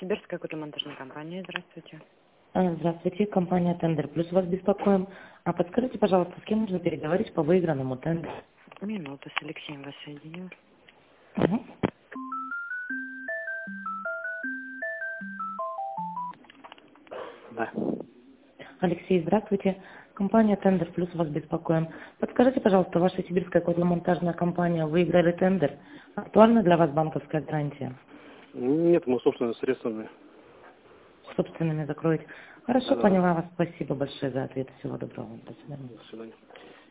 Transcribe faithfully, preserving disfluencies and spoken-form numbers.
Сибирская кутломонтажная компания. Здравствуйте. А, Здравствуйте, компания Тендер Плюс вас беспокоим. А подскажите, пожалуйста, с кем нужно переговорить по выигранному тендеру? Минуту, с Алексеем вас соединю. Мгм. Да. Алексей, здравствуйте. Компания Тендер Плюс вас беспокоим. Подскажите, пожалуйста, ваша сибирская котломонтажная компания выиграли тендер? Актуальна для вас банковская гарантия? Нет, мы собственными средствами. Собственными закроете. Хорошо, Да-да-да. поняла вас. Спасибо большое за ответ. Всего доброго. До свидания. До свидания.